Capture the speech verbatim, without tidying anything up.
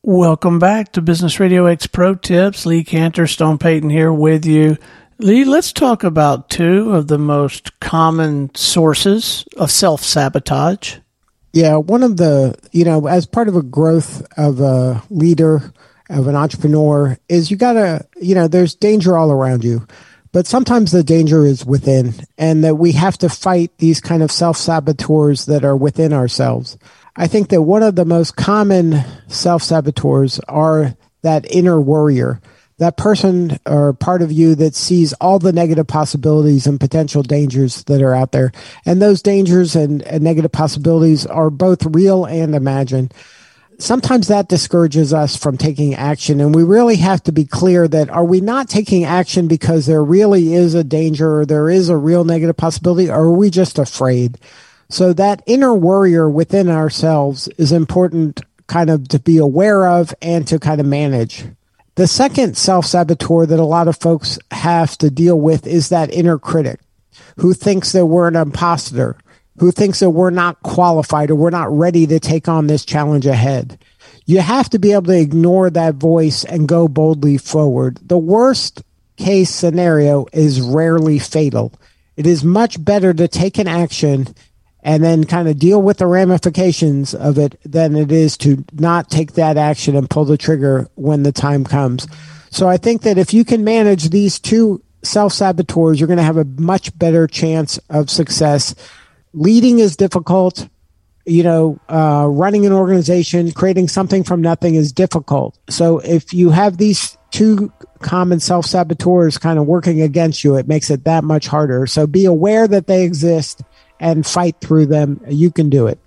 Welcome back to Business Radio X Pro Tips. Lee Cantor, Stone Payton here with you. Lee, let's talk about two of the most common sources of self-sabotage. Yeah, one of the, you know, as part of a growth of a leader, of an entrepreneur, is you got to, you know, there's danger all around you. But sometimes the danger is within, and that we have to fight these kind of self-saboteurs that are within ourselves. I think that one of the most common self-saboteurs are that inner worrier, that person or part of you that sees all the negative possibilities and potential dangers that are out there. And those dangers and, and negative possibilities are both real and imagined. Sometimes that discourages us from taking action, and we really have to be clear that are we not taking action because there really is a danger or there is a real negative possibility, or are we just afraid? So that inner worrier within ourselves is important kind of to be aware of and to kind of manage. The second self-saboteur that a lot of folks have to deal with is that inner critic who thinks that we're an imposter, who thinks that we're not qualified or we're not ready to take on this challenge ahead. You have to be able to ignore that voice and go boldly forward. The worst case scenario is rarely fatal. It is much better to take an action and then kind of deal with the ramifications of it than it is to not take that action and pull the trigger when the time comes. So I think that if you can manage these two self-saboteurs, you're going to have a much better chance of success. Leading is difficult. You know, uh, running an organization, creating something from nothing is difficult. So if you have these two common self-saboteurs kind of working against you, it makes it that much harder. So be aware that they exist and fight through them. You can do it.